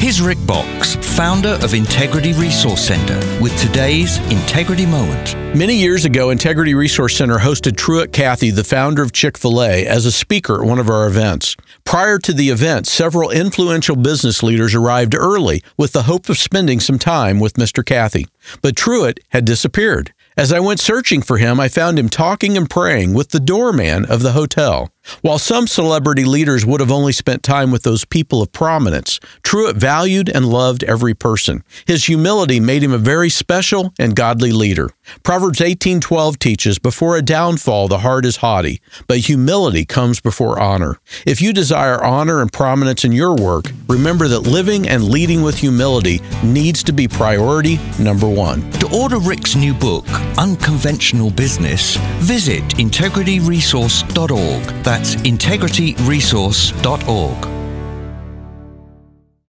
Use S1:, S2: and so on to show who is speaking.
S1: Here's Rick Box, founder of Integrity Resource Center, with today's Integrity Moment.
S2: Many years ago, Integrity Resource Center hosted Truett Cathy, the founder of Chick-fil-A, as a speaker at one of our events. Prior to the event, several influential business leaders arrived early with the hope of spending some time with Mr. Cathy. But Truett had disappeared. As I went searching for him, I found him talking and praying with the doorman of the hotel. While some celebrity leaders would have only spent time with those people of prominence, Truett valued and loved every person. His humility made him a very special and godly leader. Proverbs 18:12 teaches, "Before a downfall, the heart is haughty, but humility comes before honor." If you desire honor and prominence in your work, remember that living and leading with humility needs to be priority number one.
S1: To order Rick's new book, Unconventional Business, visit integrityresource.org. That's integrityresource.org.